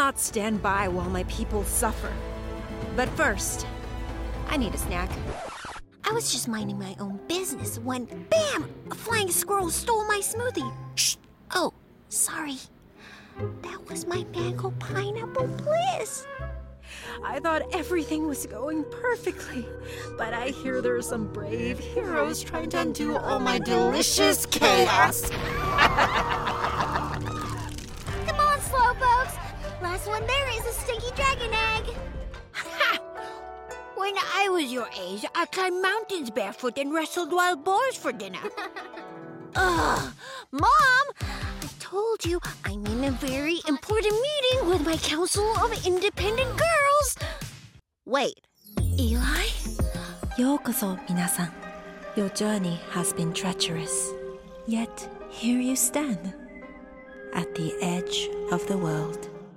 not stand by while my people suffer. But first, I need a snack. I was just minding my own business when, bam! A flying squirrel stole my smoothie. Shh! Oh, sorry. That was my mango pineapple bliss. I thought everything was going perfectly, but I hear there are some brave heroes trying to undo all my delicious chaos. Come on, Slowpokes. Last one there is a stinky dragon egg. When I was your age, I climbed mountains barefoot and wrestled wild boars for dinner. Ugh, Mom! I told you I'm in a very important meeting with my Council of Independent Girls. Wait, Eli? ようこそ皆さん Your journey has been treacherous. Yet here you stand, at the edge of the world.